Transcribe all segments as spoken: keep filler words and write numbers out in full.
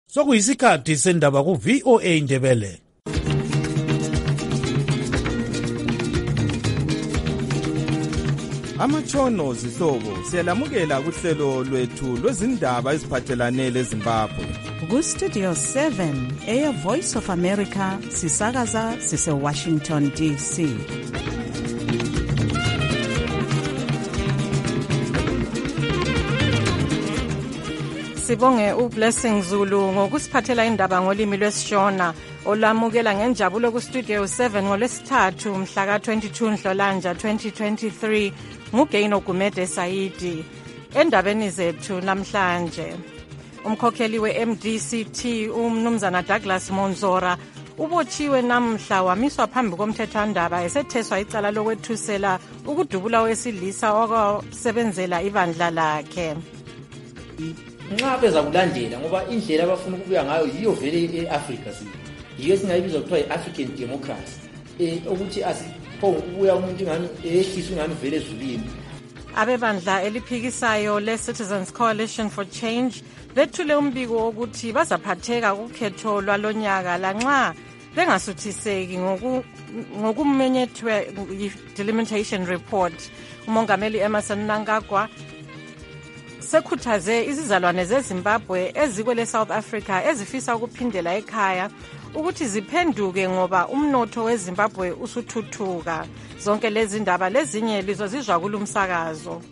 Sokuyisikhathi sendaba ku V O A Ndebele. Amatshono zihlobo siyalamukela kuhlelo lwethu lwezindaba eziphathelane leZimbabwe. Ku Studio seven, Air Voice of America, sisakaza sise Washington D C. Sibonge uBlessing Zulu ngokusiphathela indaba ngolimi lwesiShona olamukela ngenjabulo ku Studio seven ngolesithathu mhla ka twenty-two Nhlolanja twenty twenty-three nguGaino Gumede Saidi. Endabeni zethu namhlanje, umkhokheli we-M D C T umnumzana Douglas Monzora ubotshiwe namhla wamiswa phambi komthethwandaba esetheswa icala lokwethusela ukudubula wesilisa okwasebenzela ibandla lakhe. Nxa beza kulandela ngoba indlela abafuna ukubuya ngayo yiyo vele eAfrica siyo yiyo singayibiza kuthiwa yi-African democracy eh ukuthi asiphonga ukubuya umuntu ngani ehlisa ngani vele ezulwini. Abebandla eliphikisayo le-Citizens Coalition for Change bethule umbiko wokuthi bazaphatheka kukhetho lwalonyaka lanxa bengasuthiseki ngokumenyethwe delimitation report. Umongameli Emmerson Mnangagwa sekhuthaze izizalwane zeZimbabwe ezikwele South Africa ezifisa ukuphindela ekhaya ukuthi ziphenduke ngoba umnotho weZimbabwe usuthuthuka. Zonke lezi ndaba lezinye lizozizwa kulumsakazo.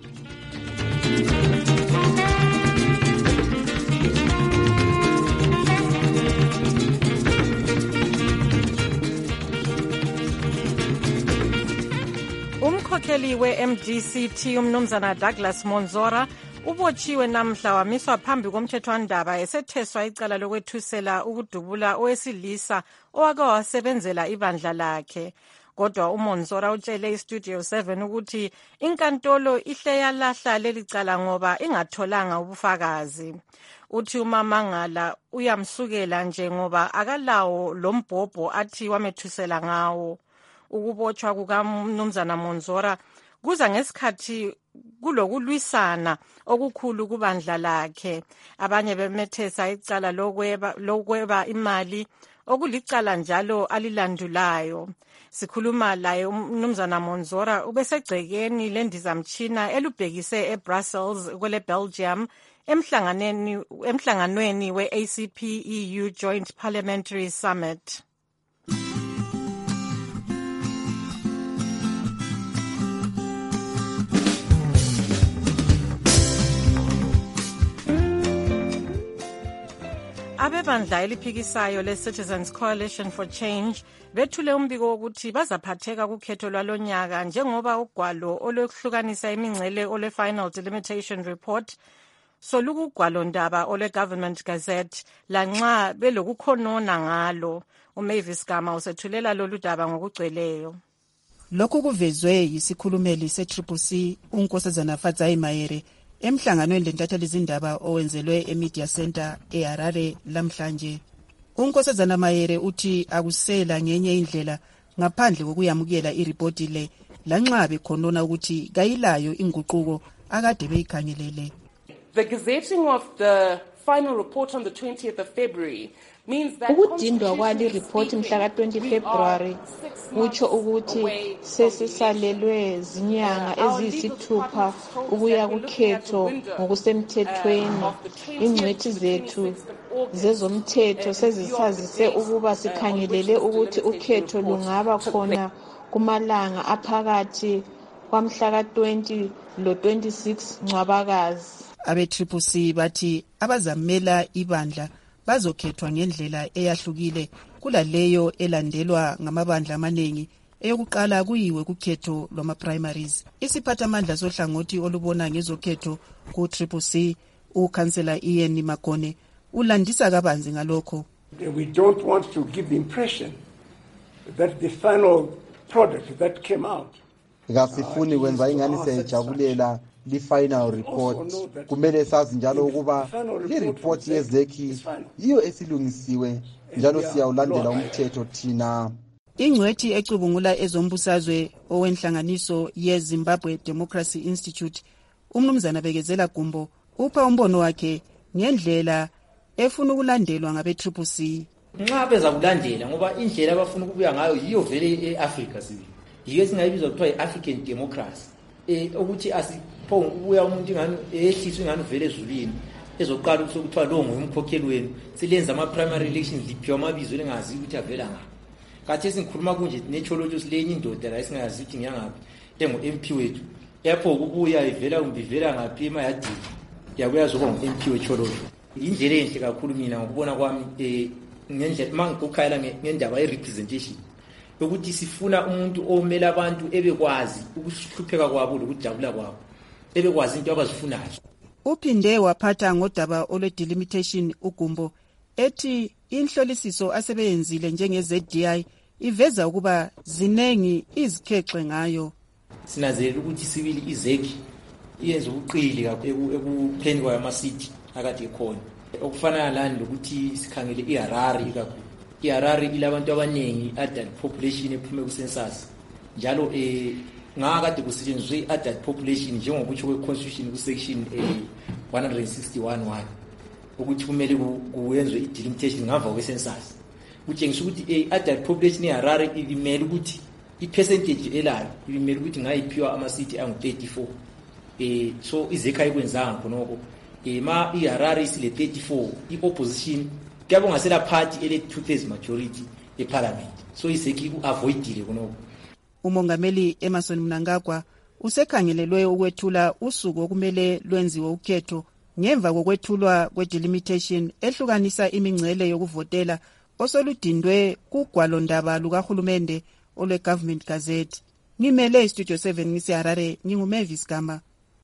Umkhokheli we-M D C T umnumzana Douglas Monzora ubotshiwe namhla wamiswa phambi komthethwandaba esetheswa icala lokwethusela ukudubula owesilisa owake wasebenzela ibandla lakhe. Kodwa uMonzora utshele iStudio seven ukuthi inkantolo ihle yalahla leli cala ngoba ingatholanga ubufakazi. Uthi umamangala uyamsukela nje ngoba akalawo lombhobho athi wamethusela ngawo. Ukubotshwa kukaMnumzana Monzora kuza ngesikhathi kulokulwisana okukhulu kubandla lakhe. Abanye bemethesa icala lokweba lokweba imali okulicala njalo alilandulayo. Sikhuluma laye uMnumzana Monzora ubesegcekeni lendizamtshina elubhekise eBrussels kwele Belgium emhlanganweni emhlanganweni we-A C P E U Joint Parliamentary Summit. Abebandla eliphikisayo le-Citizens Coalition for Change bethule umbiko wokuthi bazaphatheka kukhetho lwalonyaka njengoba ugwalo oluhlukanisa imingcele ole-Final Delimitation Report solukugwalo ndaba ole-Government Gazette lanxa belokukhonona ngalo. uMavis Gama usethulela lolu daba ngokugcweleyo. Lokhu kuvezwe yisikhulumeli se-Triple C uNkosazana Fadzai Mayere emhlanganweni lentatheli zindaba owenzelwe eMedia Center eHarare lamhlanje. uNkosazana Mayere uthi akusela ngenye indlela ngaphandle kokuyamukela iripoti le lanxa bekhonona ukuthi kayilayo inguquko akade beyikhangelele. The gazetting of the final report on the twentieth of February means that ukudindwa kwali report mhla ka twenty February kutsho ukuthi sesisalelwe zinyanga eziyisithupha ukuya kukhetho ngokusemthethweni. Ingcwethi zethu zezomthetho sezisazise ukuba sikhangelele ukuthi ukhetho lungaba khona kumalanga aphakathi kwamhla ka twenty lo twenty-six Ncwabakazi. Abe-Triple C bathi abazamela ibandla bazokhethwa ngendlela eyahlukile kulaleyo elandelwa ngamabandla amaningi eyokuqala kuyiwe kukhetho lwama primaries. Isiphathamandla sohlangothi olubona ngezokhetho ku Triple C uKhansela Ian Magone ulandisa kabanzi ngalokho. We don't want to give the impression that the final product that came out ngasifuni kwenza ingani sejabulela li final report. Kumele sazi njalo ukuba le report yezeki yiyo esilungisiwe njalo siyawulandela umthetho thina. Ingcwethi ecubungula ezombusazwe owenhlanganiso yeZimbabwe Democracy Institute umnumzana Bekezela Gumbo upha umbono wakhe ngendlela efuna ukulandelwa ngabe-Triple C. Nxa beza kulandela ngoba indlela abafuna ukubuya ngayo yiyo vele e-Africa sibili. Yiyo esingayibiza kuthiwa i-African democracy. Eh ukuthi asiphonge ukubuya umuntu ingani ehliswe ingani vele ezulwini. Ezoqala ukuthi kuthiwa lo nguyumkhokheli wenu. Silenza ama-primary elections liphiwa amabizo lengazi ukuthi avela ngaphi. Kathi singikhuluma kunje necholotho silenye indoda la esingayazi ukuthi ngiyangaphi engu-M P wethu. Yapho ukubuya ivela kumbe ivela ngaphi emayadini. Yabuya zoba ngu-M P wecholotho. Indlela enhle kakhulu mina ngokubona kwami eh ngendlela mangikukhayela ngendaba ye-representation ukuthi sifuna umuntu omela abantu ebekwazi ukuhlupheka kwabo lokujabula kwabo ebekwazi into abazifunayo. Uphinde waphatha ngodaba olwe-delimitation uGumbo ethi inhlolisiso asebeyenzile njenge-Z D I iveza ukuba zinengi izikhexe ngayo. Sinazelela ukuthi sibili izeki iyenza ubuqili ekupheni kwamasithi akade ekhona. Okufana lani lokuthi sikhangele iHarare kakhulu. iHarare ilabantu abanengi adult population ephume ku-census. Njalo eh ngakade kusetshenziswe i-adult population njengokutsho kwe-constitution ku-section one sixty-one one ukuthi kumele kuyenzwe i-delimitation ngemva kwe-census. Kutshengisa ukuthi i-adult population eHarare ilimele ukuthi i-percentage elayo ilimele ukuthi ngayiphiwa amasithi angu thirty-four. Eh so izekha ikwenzanga khonoko. Ema iHarare isile thirty-four i-opposition kuyabo ngasela party ele two-thirds majority eparliament. So iseki ku-avoidile khonoko. Umongameli Emmerson Mnangagwa usekhangelelwe ukwethula usuku okumele lwenziwe ukhetho ngemva kokwethulwa kwe-delimitation ehlukanisa imingcele yokuvotela osoludindwe kugwalondaba lukahulumende olwe-Government Gazette. Ngimele iStudio seven ngisiHarare nginguMavis Gama.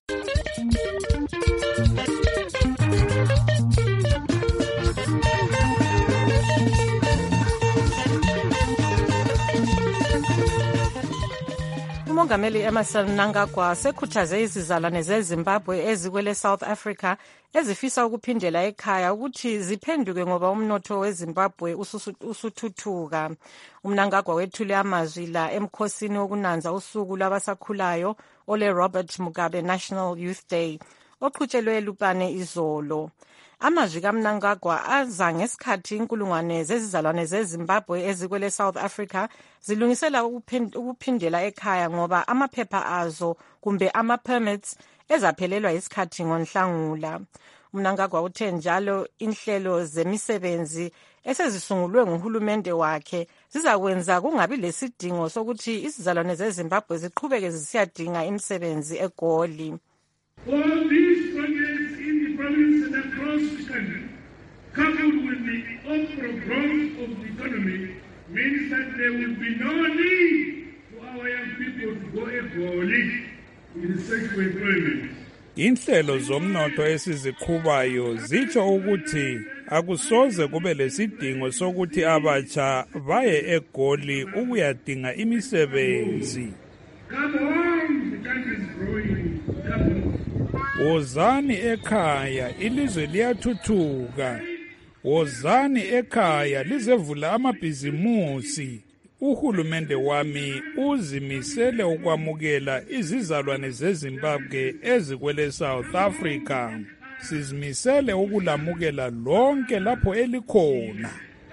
Umongameli Emmerson Mnangagwa sekhuthaze izizalwane zeZimbabwe ezikwele South Africa ezifisa ukuphindela ekhaya ukuthi ziphenduke ngoba umnotho weZimbabwe usuthuthuka. uMnangagwa wethule amazwi la emkhosini wokunanza usuku lwabasakhulayo ole Robert Mugabe National Youth Day oqhutshelwe eLupane izolo. Amazwi kaMnangagwa aza ngesikhathi inkulungwane zezizalwane zeZimbabwe ezikwele South Africa zilungisela ukuphindela ekhaya ngoba amaphepha azo kumbe ama-permits ezaphelelwa isikhathi ngoNhlangula. uMnangagwa uthe njalo inhlelo zemisebenzi esezisungulwe nguhulumende wakhe zizakwenza kungabi lesidingo sokuthi izizalwane zeZimbabwe ziqhubeke zisiyadinga imisebenzi eGoli. All these projects in the province and across the country, coupled with the overall growth of the economy, means that there will be no need for our young people to go eGoli in search for employment. Inhlelo zomnotho esiziqhubayo zitsho ukuthi akusoze kube lesidingo sokuthi abatsha baye eGoli ukuyadinga imisebenzi. Come on, the country is growing. Come on. Wozani ekhaya ilizwe liyathuthuka. Wozani ekhaya lizevula amabhizimusi. Uhulumende wami uzimisele ukwamukela izizalwane zeZimbabwe ezikwele South Africa. Sizimisele ukulamukela lonke lapho elikhona.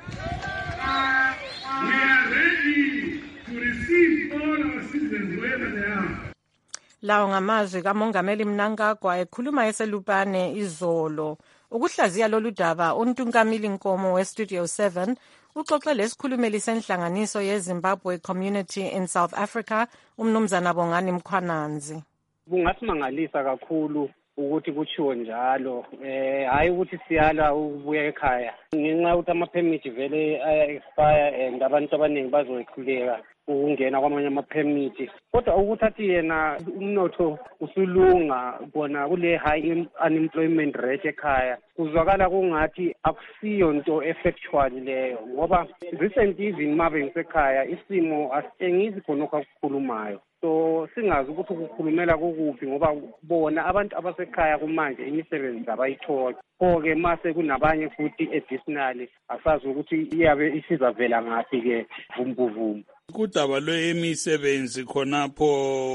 We are ready to receive all our citizens wherever they are. Lawo ngamazwi kaMongameli Mnangagwa ekhuluma eselupane izolo. Ukuhlaziya lolu daba uNtungamili Nkomo weStudio seven uxoxe lesikhulumeli senhlanganiso yeZimbabwe Community in South Africa umnumzana Bongani Mkhwananzi. Kungasimangalisa kakhulu ukuthi kuchiwo njalo eh hayi ukuthi siyala ukubuya ekhaya ngenxa yokuthi ama-permit vele aya-expire and abantu abaningi bazoyehluleka ukungena kwamanye ama-permit. Kodwa ukuthi athi yena umnotho usulunga bona kule high unemployment rate ekhaya kuzwakala kungathi akusiyo nto effectual leyo ngoba recent even mabe ngisekhaya isimo asitshengisi khonokho akukhulumayo. So singazi ukuthi ukukhulumela kokuphi ngoba bona abantu abasekhaya kumanje imisebenzi abayithola. Konke mase kunabanye futhi additionally asazi ukuthi iyabe isizavela ngaphi ke vumbuvumbu. Kudaba lwemisebenzi khonapho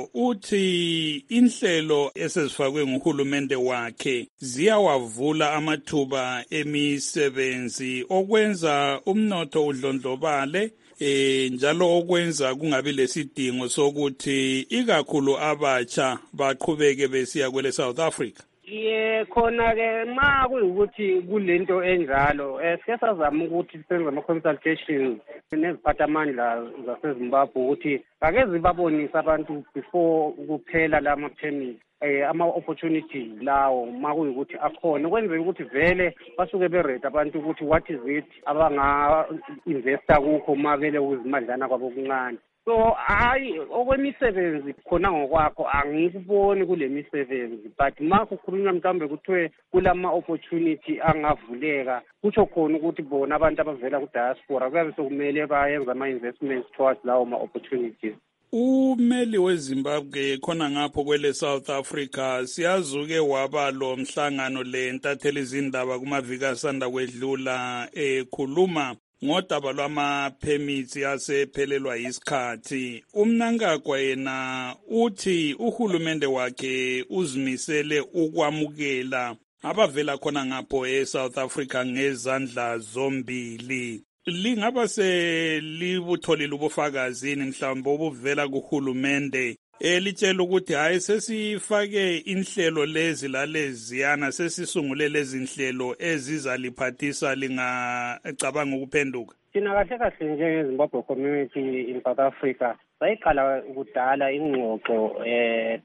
uthi inhlelo esezifakwe nguhulumende wakhe ziyawavula amathuba emisebenzi okwenza umnotho udlondlobale eh njalo okwenza kungabi lesidingo sokuthi ikakhulu abatsha baqhubeke besiya kwele South Africa. Ye khona ke ma kuyukuthi kulento enjalo eh sike sazama ukuthi senze ama consultations neziphathamandla zaseZimbabwe ukuthi ake zibabonise abantu before kuphela lama permit eh ama opportunities lawo ma kuyukuthi akhona kwenzeka ukuthi vele basuke berate abantu ukuthi what is it abanga investa kukho ma vele uzimadlana kwabo kuncane. So hayi okwemisebenzi khona ngokwakho angikuboni kule misebenzi but ma kukhulunywa mhlawumbe kuthiwe kulama opportunity angavuleka kutsho khona ukuthi bona abantu abavela ku diaspora kuyabe sokumele bayenza ama investments towards lawo ma opportunities. Umeli weZimbabwe khona ngapho kwele South Africa siyazuke waba lo mhlangano le ntatheli izindaba kumaviki asanda kwedlula ekhuluma ngodaba lwama permits yasephelelwa isikhathi. Umnankagwa yena uthi uhulumende wakhe uzimisele ukwamukela abavela khona ngapho eSouth Africa ngezandla zombili. Lingaba selibutholile ubufakazini mhlawumbe obuvela kuhulumende elitshela ukuthi hayi sesifake inhlelo lezi laleziyana sesisungule lezi inhlelo ezizaliphathisa lingacabanga ukuphenduka. Thina kahle kahle njengeZimbabwe community in South Africa sayiqala kudala ingxoxo eh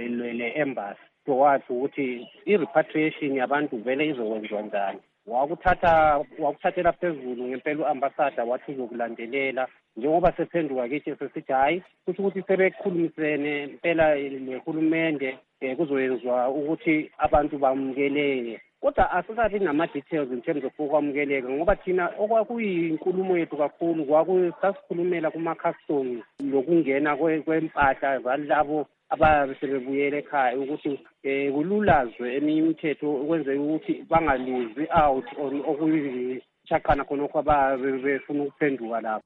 le embassy towards ukuthi i-repatriation yabantu vele izokwenziwa njani. Wakuthatha wakuthathela phezulu ngempela uambassador wathi uzokulandelela njengoba sephenduka kithi sesithi hayi kusho ukuthi sebekhulumisene impela lehulumende kuzoyenzwa ukuthi abantu bamukeleke kodwa asikabi nama details in terms of ukwamukeleka ngoba thina okwakuyinkulumo yethu kakhulu kwakusasikhulumela kuma customs lokungena kwempahla zalabo abasebebuyele ekhaya ukuthi eh kululazwe eminye imithetho ukwenzeka ukuthi bangaluzi out on okuyishaqana khonokho abafuna ukuphenduka lapho.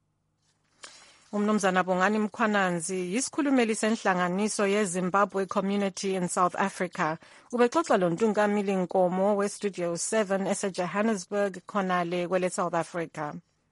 Umnumzana Bongani Mkhwananzi yisikhulumeli senhlanganiso yeZimbabwe Community in South Africa. Ubexoxa lo Ntungamili Nkomo we Studio seven ese Johannesburg khonale kwele South Africa.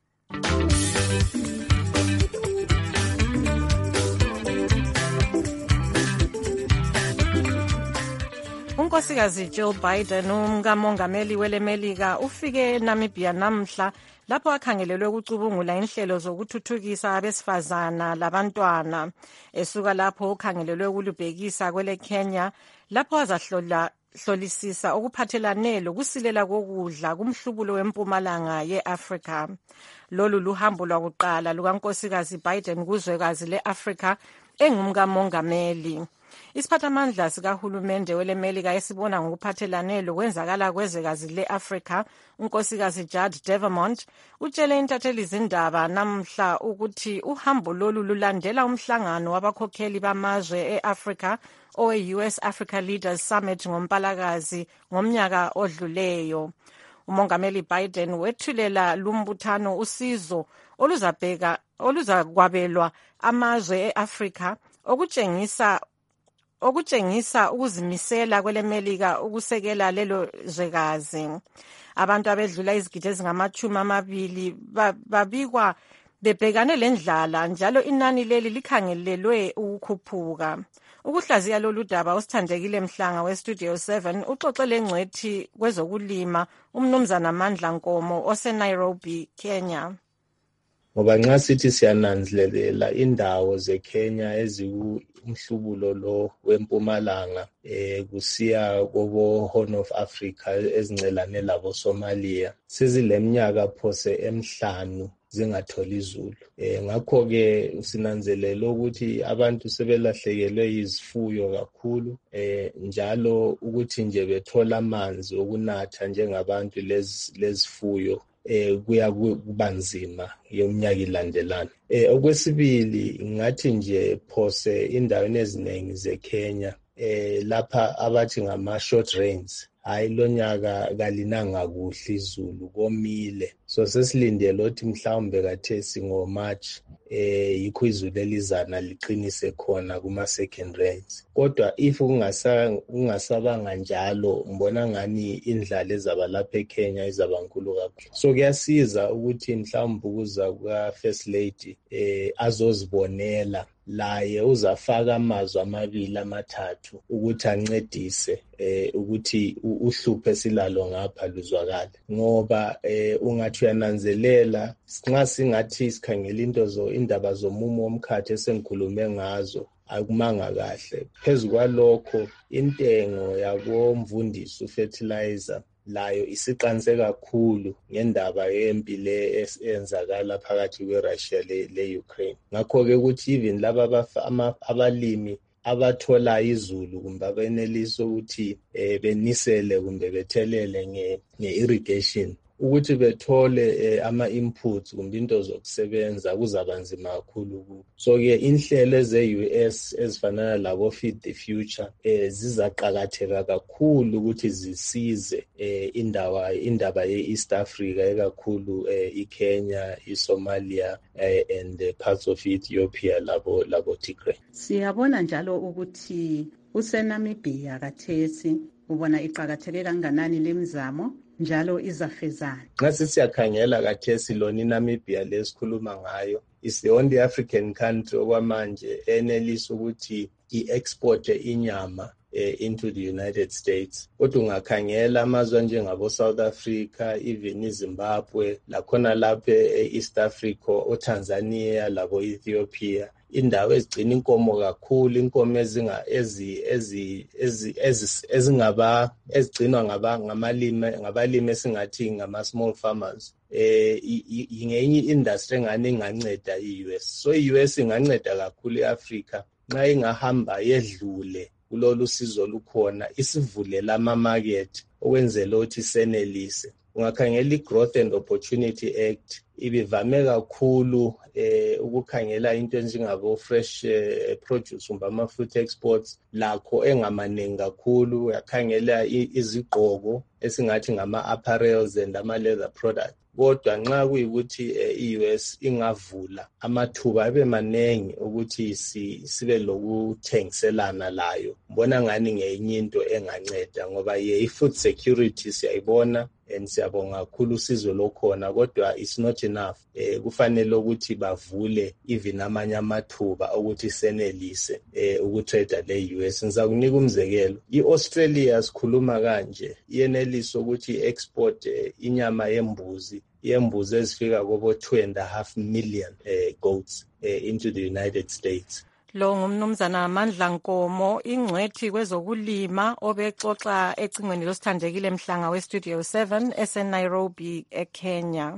Unkosikazi Jill Biden umkamongameli welemelika ufike eNamibia namhla lapho akhangelelwe ukucubungula inhlelo zokuthuthukisa abesifazana labantwana. Esuka lapho ukhangelelwe ukulubhekisa kwele Kenya lapho azahlola hlolisisa okuphathelane lokusilela kokudla kumhlubulo wempumalanga yeAfrika. Lolu luhambo lwakuqala lukankosikazi Biden kuzwekazi leAfrika engumkamongameli. Isiphathamandla sikahulumende welemelika esibona ngokuphathelane lokwenzakala kwezwekazi leAfrika, unkosikazi Judd Devermont utshele intatheli izindaba namhla ukuthi uhambo lolu lulandela umhlangano wabakhokheli bamazwe eAfrika owe-U S Africa Leaders Summit ngoMpalakazi ngomnyaka odluleyo. Umongameli Biden wethulela lumbuthano usizo oluzabheka oluzakwabelwa amazwe eAfrika okutshengisa okutshengisa ukuzimisela kwelemelika ukusekela lelo zwekazi. Abantu abedlula izigidi ezingamachumi amabili babikwa bebhekane lendlala njalo inani leli likhangelelwe ukukhuphuka. Ukuhlaziya lolu daba usithandekile Mhlanga we Studio seven uxoxele ngcwethi kwezokulima umnumzana Mandla Nkomo oseNairobi, Kenya. Ngoba nxa sithi siyananzelela indawo zeKenya ezikumhlubulo lo wempumalanga eh kusiya kobo Horn of Africa ezincelane labo Somalia sizileminyaka phose emhlanu zingatholi izulu. Eh ngakho ke sinanzelela ukuthi abantu sebelahlekelwe izifuyo kakhulu eh njalo ukuthi nje bethola amanzi okunatha njengabantu lezi lezifuyo eh kuya kubanzima yeminyaka ilandelana. Eh okwesibili ngathi nje phose indaweni eziningi zeKenya eh lapha abathi ngama short rains hayi lonyaka kalinanga kuhle izulu komile, so sesilindele ukuthi mhlawumbe kathesi ngo March eh yikho izulu elizana liqinise khona kuma second rains. Kodwa if ungasa ungasabanga njalo ngibona ngani indlala ezaba lapha eKenya izaba nkulu kakhulu. So kuyasiza ukuthi mhlawumbe ukuza kwa First Lady eh azozibonela laye uzafaka amazwi amabili amathathu ukuthi ancedise eh ukuthi uhluphe silalo ngapha luzwakala ngoba eh ungathi uyananzelela nxa singathi sikhangela into zo indaba zomumo womkhathi esengikhulume ngazo akumanga kahle. Phezu kwalokho intengo yakomvundisi fertilizer layo isiqanse kakhulu ngendaba yempilo eyenzakala phakathi kweRussia le-Ukraine. Ngakho ke ukuthi even laba abalimi abathola izulu kumbe abenelisa ukuthi eh, benisele kumbe bethelele nge-irrigation ukuthi bethole eh, ama-inputs kumbe into zokusebenza kuzaba nzima kakhulu kubo. So ke inhlelo eze-U S ezifana labo Feed the Future eh, zizaqakatheka kakhulu ukuthi zisize eh, indawa indaba ye-East Africa ekakhulu eh, iKenya, iSomalia eh, and uh, parts of Ethiopia labo labo Tigray. Siyabona njalo ukuthi useNamibia kathesi ubona iqakatheke kanganani lemizamo njalo izafezana. Nxa siyakhangela kathesi lona iNamibia lesikhuluma ngayo is the only African country okwamanje enelisa ukuthi i-export inyama eh, into the United States. Kodwa ungakhangela amazwe njengabo South Africa, even iZimbabwe, lakhona lapha e-East Africa, oTanzania, labo Ethiopia, indawo ezigcina inkomo kakhulu, inkomo ezinga ezi ezi ezi ezingaba ezigcinwa ngaba ngamalimi ngabalimi esingathi ngama small farmers. Eh ingenye industry engane inganceda i-U S. So i-U S inganceda kakhulu eAfrica nxa ingahamba yedlule kulolu sizo lukhona isivulela ama market okwenzela ukuthi senelise. Ungakhangela i-Growth and Opportunity Act ibivame kakhulu eh ukukhangela into njengabo fresh eh, produce kumbe ama fruit exports lakho engamaningi kakhulu. Uyakhangela izigqoko esingathi ngama apparels and ama leather products. Kodwa nxa kuyikuthi i-U S ingavula amathuba abe manengi ukuthi sibe lokuthengiselana layo, mbona ngani ngenye into enganceda ngoba ye i-food security siyayibona and siyabonga kakhulu usizo lokhona, kodwa it's not enough. Eh kufanele ukuthi bavule even amanye amathuba ukuthi senelise eh ukutrade le-U S. Ngizakunika umzekelo, i-Australia sikhuluma kanje yenelisa ukuthi export eh, inyama yembuzi yembuzi ezifika kobo two and a half million eh, goats eh, into the United States. Lo ngumnumzana Mandla Nkomo, ingcwethi kwezokulima obexoxa ecingweni losithandekile Mhlanga we Studio seven eseNairobi eKenya.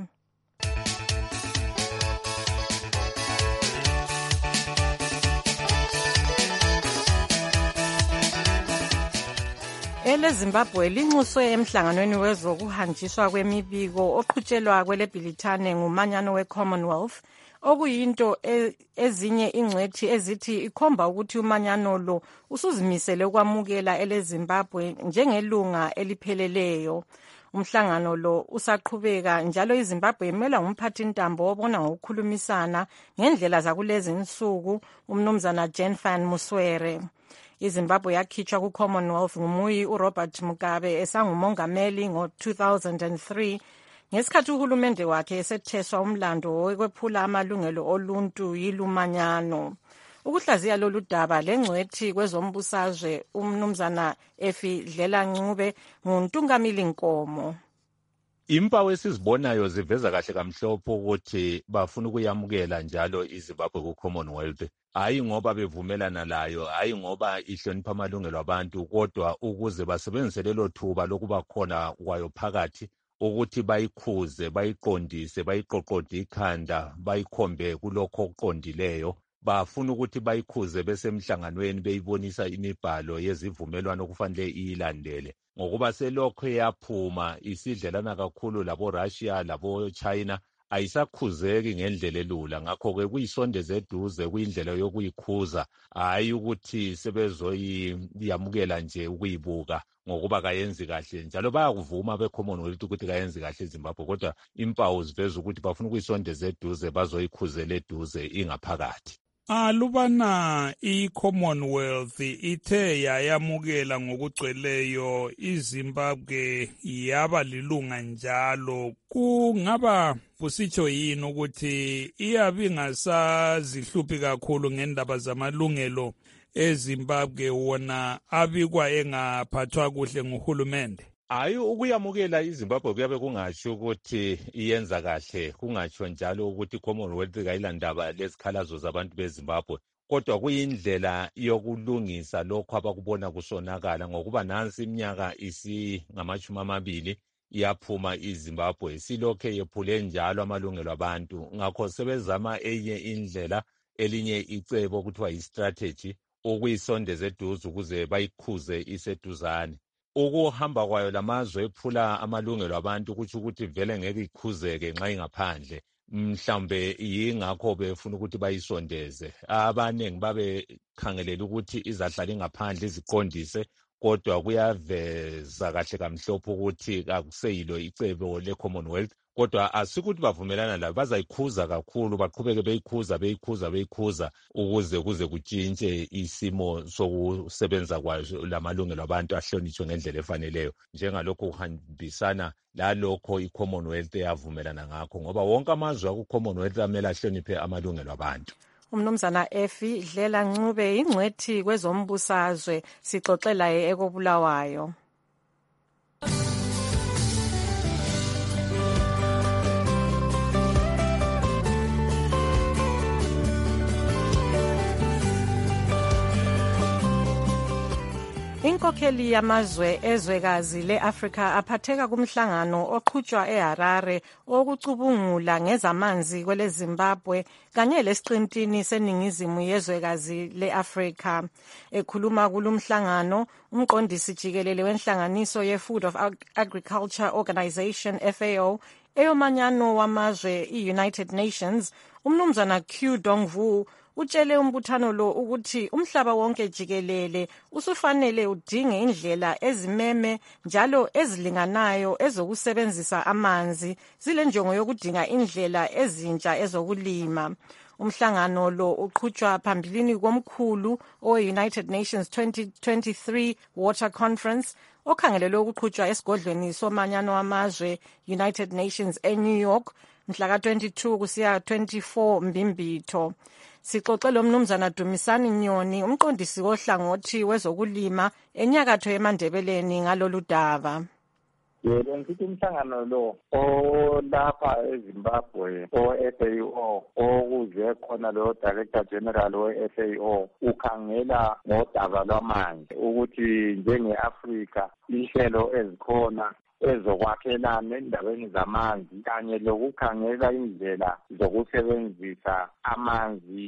Ele Zimbabwe linxuswe emhlanganweni wezokuhanjiswa kwemibiko oqhutshelwa kweleBhilithane ngumanyano we-Commonwealth, okuyinto ezinye ingcwethi ezithi ikhomba ukuthi umanyano lo usuzimisele ukwamukela ele Zimbabwe njengelunga elipheleleyo. Umhlangano lo usaqhubeka njalo iZimbabwe imela ngumphathi ntambo obona ngokukhulumisana ngendlela zakulezi insuku umnumzana Jenfan Muswere. iZimbabwe yakhitshwa ku-Commonwealth ngumuyi uRobert Mugabe esangumongameli ngo two thousand three ngesikhathi uhulumende wakhe esetheswa umlando wokwephula amalungelo oluntu yilumanyano. Ukuhlaziya lolu daba lengcwethi kwezombusazwe umnumzana Efi Dlela Ncube nguntungamili Nkomo. Impawu esizibonayo ziveza kahle kamhlophe ukuthi bafuna ukuyamukela njalo iZimbabwe ku-Commonwealth, hayi ngoba bevumelana layo, hayi ngoba ihlonipha amalungelo abantu, kodwa ukuze basebenzise lelo thuba lokuba khona kwayo phakathi ukuthi bayikhuze, bayiqondise, bayiqoqode ikhanda, bayikhombe kulokho okuqondileyo. Bafuna ukuthi bayikhuze besemhlanganweni beyibonisa imibhalo yezivumelwano okufanele iyilandele, ngokuba selokho yaphuma isidlelana kakhulu labo Russia labo China ayisakhuzeki ngendlela elula. Ngakho ke kuyisondeza eduze kuyindlela yokuyikhuza, hayi ukuthi sebezoyiyamukela nje ukuyibuka ngokuba kayenzi kahle njalo bayakuvuma be-Commonwealth ukuthi kayenzi kahle eZimbabwe kodwa impawu ziveza ukuthi bafuna ukuyisondeza eduze bazoyikhuzela eduze ingaphakathi. Alubana i-Commonwealth ithe yayamukela ngokugcweleyo iZimbabwe yaba lilunga njalo, kungaba kusitsho yini ukuthi iyabe ingasazihluphi kakhulu ngendaba zamalungelo eZimbabwe wona abikwa engaphathwa kuhle nguhulumende? Hayi, ukuyamukela iZimbabwe kuyabe kungatsho ukuthi iyenza kahle, kungatsho njalo ukuthi i-Commonwealth kayilandaba lezikhalazo zabantu beZimbabwe, kodwa kuyindlela yokulungisa lokho abakubona kusonakala ngokuba nansi iminyaka isingamashumi amabili iyaphuma iZimbabwe silokhe yephule njalo amalungelo abantu. Ngakho sebezama enye indlela, elinye icebo kuthiwa yi-strategy, ukuyisondeza eduze ukuze bayikhuze iseduzane. Ukuhamba kwayo lamazwe ephula amalungelo abantu kutsho ukuthi vele ngeke ikhuzeke nxa ingaphandle, mhlambe yingakho befuna ukuthi bayisondeze. Abaningi babekhangelela ukuthi izahlala ingaphandle iziqondise, kodwa kuyaveza kahle kamhlophe ukuthi akuseyilo icebo le-Commonwealth, kodwa asikuthi bavumelana labo, bazayikhuza kakhulu, baqhubeke beyikhuza beyikhuza beyikhuza ukuze kuze kutshintshe isimo sokusebenza kwayo lamalungelo abantu ahlonitshwe ngendlela efaneleyo, njengalokho kuhambisana lalokho i-Commonwealth yavumelana ngakho, ngoba wonke amazwe aku-Commonwealth amele ahloniphe amalungelo abantu. Umnumzana Effie Dlela Ncube ingcwethi kwezombusazwe sixoxela ekobulawayo. Inkokheli yamazwe ezwekazi le-Afrika aphatheka kumhlangano oqhutshwa eHarare okucubungula ngezamanzi kwele Zimbabwe kanye lesiqintini seningizimu yezwekazi le-Afrika. Ekhuluma kulumhlangano, umqondisi jikelele wenhlanganiso ye-Food of Agriculture Organization F A O eyomanyano wamazwe i-United Nations, umnumzana Q Dongvu utshele umbuthano lo ukuthi umhlaba wonke jikelele usufanele udinge indlela ezimeme njalo ezilinganayo ezokusebenzisa amanzi, zile njongo yokudinga indlela ezintsha ezokulima. Umhlangano lo uqhutshwa phambilini komkhulu owe-United Nations twenty twenty-three Water Conference okhangelelwe ukuqhutshwa esigodlweni somanyano wamazwe United Nations eNew York mhla ka twenty-two kusiya twenty-four Mbimbitho. Sixoxe lo mnumzana Dumisani Nyoni, umqondisi wohlangothi wezokulima enyakatho yeMandebeleni ngalolu daba. Yebo, ngithi umhlangano lo olapha eZimbabwe o-F A O okuze khona lo Director General we-F A O ukhangela ngodaba lwamanzi ukuthi njenge-Afrika inhlelo ezikhona ezokwakhelana endabeni zamanzi kanye lokukhangela indlela zokusebenzisa amanzi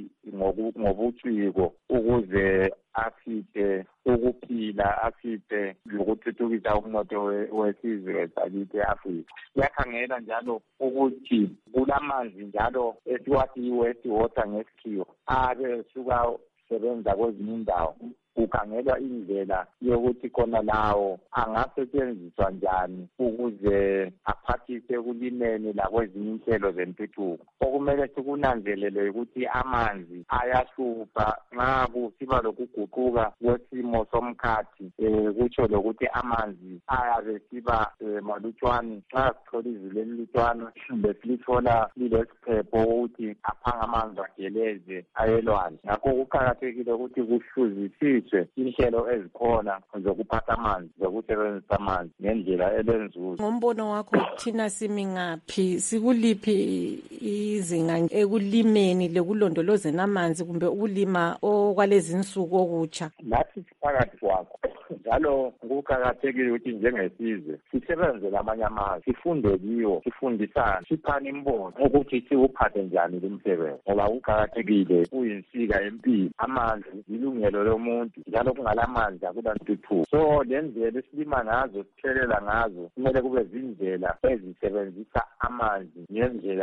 ngobuciko ukuze asiphe ukuphila, asiphe lokuthuthukisa umnotho wesizwe sakithi e-Afrika. Siyakhangela njalo ukuthi kulamanzi njalo esiwathi i-West Water ngesikhiwo abe suka sebenza kwezinye indawo, kukhangelwa indlela yokuthi khona lawo angasetshenziswa njani ukuze aphathise ekulimeni lakwezinye inhlelo zentuthuko. Okumele sikunanzelele ukuthi amanzi ayahlupha nxa kusiba lokuguquka kwesimo somkhathi, um kutsho lokuthi amanzi ayabe siba malutshwane. Nxa sithola izulu elilutshwana besilithola lilesiphepho ukuthi aphanga amanzi ageleze ayelwandle. Ngakho kuqakathekile ukuthi kuhluzisiswe inhlelo ezikhona zokuphatha amanzi, zokusebenzisa amanzi ngendlela elenzuzo. Ngombono wakho thina simi ngaphi, sikuliphi izinga ekulimeni lekulondolozeni amanzi kumbe ukulima okwalezi insuku okutsha? Nathi siphakathi kwakho njalo kuqakathekile ukuthi njengesizwe sisebenze lamanye amazwe, sifunde kiwo, sifundisane, siphane imbono ukuthi siwuphathe njani lumsebenzi, ngoba kuqakathekile, kuyinsika empilo. Amanzi ilungelo lomuntu njalo kungalamanzi akulantuthuko. So lendlela esilima ngazo, sithelela ngazo, kumele kube zindlela ezisebenzisa amanzi ngendlela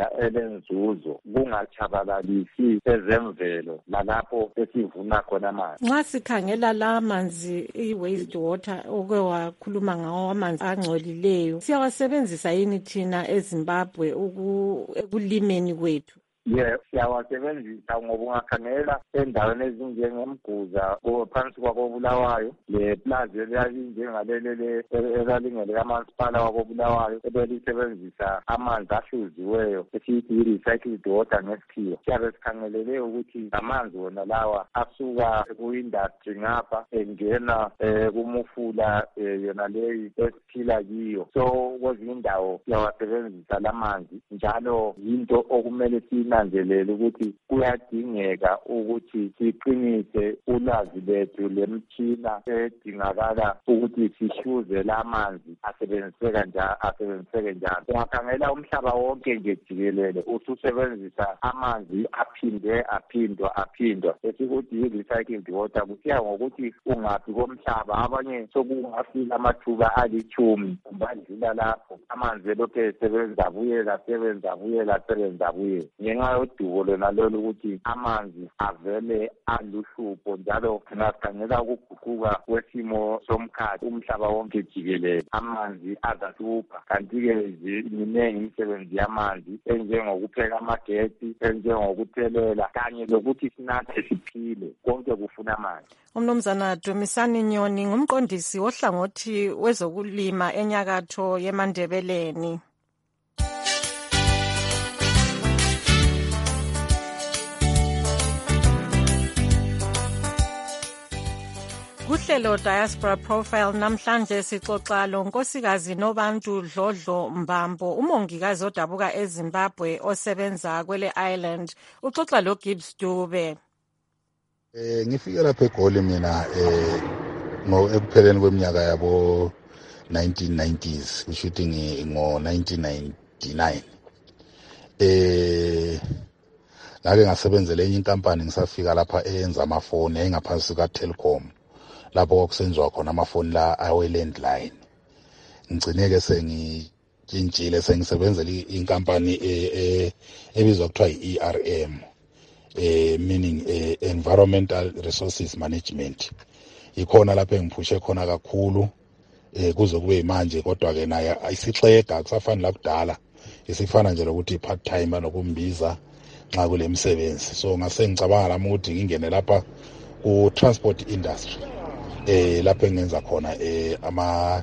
enzuzo kungachabalalisi ezemvelo lalapho esivuna khona amanzi. Nxa sikhangela la manzi i-waste water oke wakhuluma ngawo amanzi angcolileyo siyawasebenzisa yini thina eZimbabwe ekulimeni kwethu? Yes, siyawasebenzisa ngoba ungakhangela endaweni ezinjengemguza phansi kwakobulawayo le plaza elinjengalelele elalingele kamasipala wakobulawayo ebelisebenzisa amanzi ahluziweyo esithi i-recycled water ngesikhiwa. Siyabe sikhangelele ukuthi amanzi wona lawa asuka ku-industry ngapha engena kumufula yona leyi esiphila kiyo. So kwezinye indawo siyawasebenzisa lamanzi njalo yinto okumele siyina nanzelela ukuthi kuyadingeka ukuthi siqinise ulwazi lethu lemtshina edingakala ukuthi sihluze lamanzi asebenziseka njalo asebenziseke njalo. Ungakhangela umhlaba wonke nje jikelele ususebenzisa amanzi aphinde aphindwa aphindwa esikuthi i-recycled water kusiya ngokuthi ungaphi komhlaba. Abanye sokungafika amathuba alichumi badlula lapho amanzi elokhu esebenza buyela sebenza buyela sebenza buyela ngenxa yodubo lona lolu ukuthi amanzi avele aluhlupho njalo singakhangela ukuguquka kwesimo somkhathi umhlaba wonke jikelele amanzi azahlupha. Kanti-ke miningi imisebenzi yamanzi enjengokupheka amagetsi enjengokuthelela kanye lokuthi sinathe siphile konke kufuna amanzi. Umnumzana Dumisani Nyoni ngumqondisi wohlangothi wezokulima enyakatho yeMandebeleni. Kuhlelo Diaspora Profile namhlanje sixoxa lo Nkosikazi Nobantu Dlodlo Mbambo umongikazi odabuka eZimbabwe osebenza kwele Island. Uxoxa lo Gibbs Dube. Eh ngifike lapha eGoli mina eh ngo ekupheleni kweminyaka yabo nineteen nineties shooting ngo nineteen ninety-nine. Eh ngake ngasebenzela enye inkampani ngisafika lapha eyenza amafoni engaphansi ka Telkom. Lapho kwakusenziwa khona amafoni la awe landline. Ngigcineke sengitshintshile sengisebenzela inkampani ebizwa kuthiwa i-E R M eh meaning eh, environmental resources management. Ikhona lapho engiphushe khona kakhulu eh kuze kube manje kodwa ke naye ayisixega kusafana la kudala isifana nje lokuthi part time nokumbiza nxa kule msebenzi. So ngase ngicabanga lami ukuthi ngingene lapha ku transport industry eh lapho engenza khona eh ama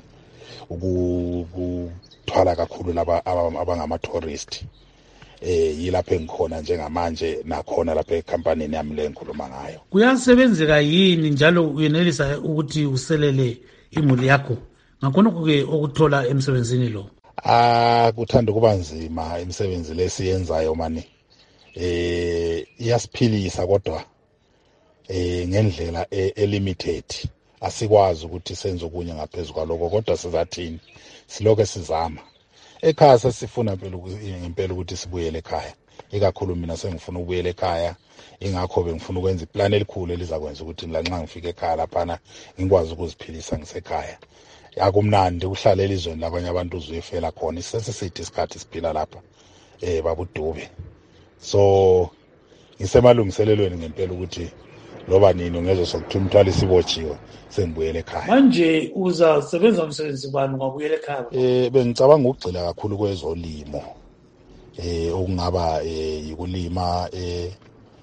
ukuthwala kakhulu laba abangama tourist. Eh yilapho engikhona njengamanje nakhona lapha ecompany yami le ngikhuluma ngayo. Kuyasebenzeka yini njalo uyenelisa ukuthi uselele imuli yakho ngakhona ke ukuthola emsebenzini lo? Ah kuthanda kuba nzima imisebenzi lesiyenzayo mani. Eh iyasiphilisa kodwa eh ngendlela elimited. Asikwazi ukuthi senze okunye ngaphezulu kwaloko kodwa sizathini siloke sizama. Ekhaya sesifuna phela ngempela ukuthi sibuyele ekhaya. Ikakhulu mina sengifuna ukubuyela ekhaya ingakho bengifuna ukwenza iplan elikhulu elizakwenza ukuthi lanxa ngifike ekhaya laphana ngikwazi ukuziphilisa ngisekhaya. Akumnandi uhlala elizweni labanye abantu uzuyefela khona isesisithi isikhathi siphila lapha eh babudube. So ngisemalungiselelweni ngempela ukuthi loba nini ungezwe sokuthi umthwalo isibotshiwe sengibuyele ekhaya. Manje uzasebenza umsebenzi bani ngabuyela ekhaya? Eh bengicabanga ukugxila kakhulu kwezolimo. Eh okungaba eh yikulima eh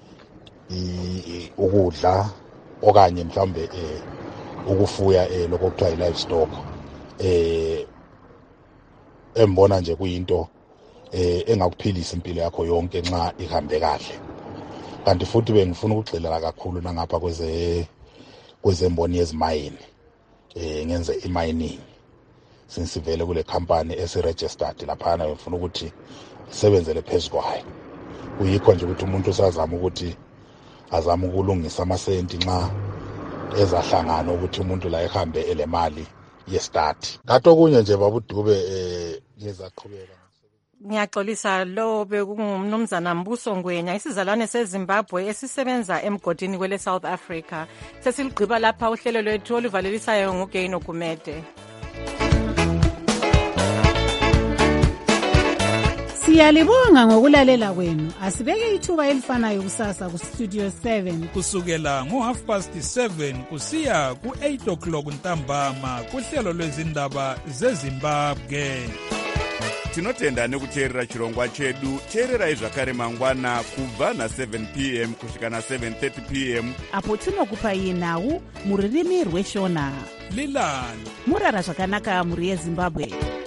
ukudla okanye mhlambe eh ukufuya eh lokho kuthiwa livestock. Eh embona nje kuyinto eh engakuphilisa impilo yakho yonke nxa ihambe kahle. Kanti futhi bengifuna ukugxila kakhulu nangapha kweze kwezemboni yezimayini eh ngenze imining sinsivele kule company esiregistered lapha na ngifuna ukuthi isebenzele phezukwayo. Kuyikho nje ukuthi umuntu usazama ukuthi azama ukulungisa amasenti nxa ezahlangana ukuthi umuntu la ehambe elemali yestart. Ngato kunye nje babudube eh ngizaqhubeka. Ngiyaxolisa lo bekungumnumzana Mbuso Ngwenya isizalwane seZimbabwe esisebenza emgodini kwele South Africa. Sesiligqiba lapha uhlelo lwethu oluvalelisayo nguGain Okumede. Siyalibonga ngokulalela kwenu. Asibeke ithuba elifanayo kusasa ku Studio seven kusukela ngo half past seven kusiya ku eight o'clock ntambama kuhlelo lwezindaba zeZimbabwe. Tinotenda nekuteerera chirongwa chedu. Teererai zvakare mangwana kubva na seven p m kusvika na seven thirty p m apo tinokupai nhau muririmi rweshona. Lilani murara zvakanaka muri yeZimbabwe.